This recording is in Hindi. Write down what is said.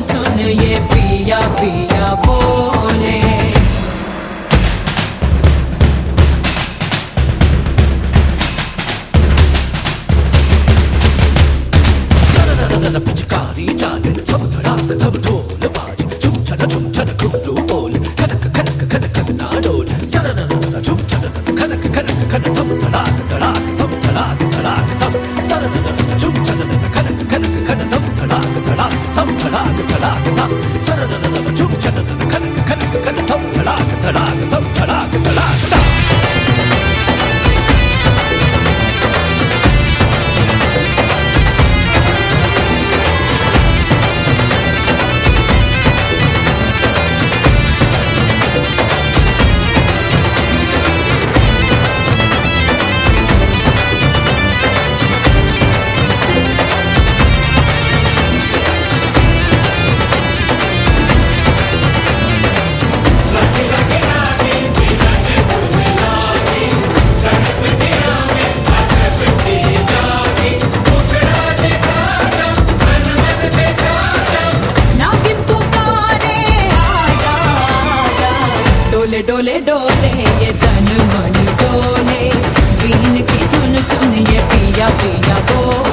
सुन ये पिया पिया बोले। पिचकारी चाले थम धड़ाक थम ढोल बाजे झुम छन घुंघरू बोले खनक खनक खनक खनना डोले सरररर झुम छन खनक खनक खन थम धड़ाक धड़ाक थम धड़ाक धड़ाक थम सरररर झुम छन खनक खनक खन थम धड़ाक धड़ाक थम धड़ाक धड़ाक थम सरररर झुम छन खनक खनक खन थम धड़ाक धड़ाक थम धड़ाक धड़ाक थम। डोले डोले डोले ये तन मन डोले, बीन की धुन सुन ये पिया पिया बोले।